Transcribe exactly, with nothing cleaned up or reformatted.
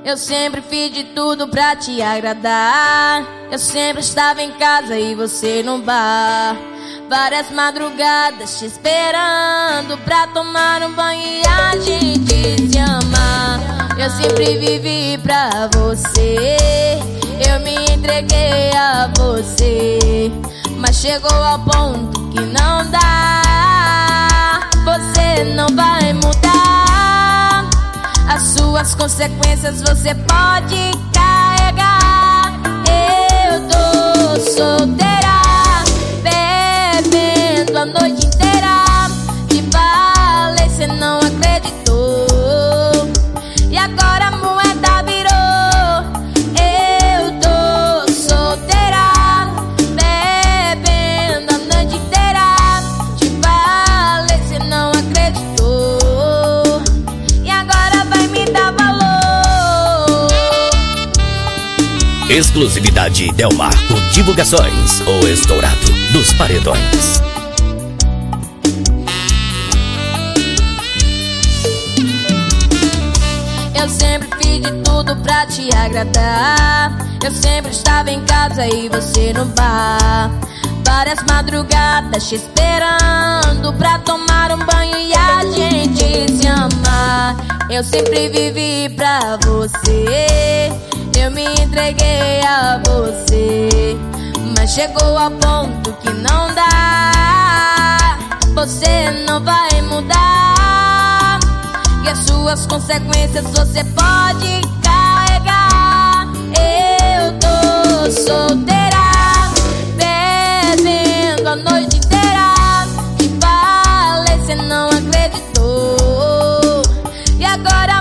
Eu sempre fiz de tudo pra te agradar. Eu sempre estava em casa e você no bar. Várias madrugadas te esperando pra tomar um banho e a gente se amar. Eu sempre vivi pra você, eu me entreguei a você, mas chegou ao ponto que não dá. Você não vai mudar, as suas consequências você pode carregar. Eu tô solteira, bebendo a noite inteira. Te falei, cê não acreditou, e agora a moeda virou. Eu tô solteira, bebendo a noite inteira. Te falei, cê não acreditou, e agora vai me dar valor. Exclusividade Delmarco Divulgações, o estourado dos paredões. Eu sempre fiz de tudo pra te agradar. Eu sempre estava em casa e você no bar. Várias madrugadas te esperando pra tomar um banho e a gente se amar. Eu sempre vivi pra você, eu me entreguei a você, mas chegou ao ponto que não dá. Você não vai mudar, e as suas consequências você pode carregar. Eu tô solteira, bebendo a noite inteira. Te falei, cê não acreditou, e agora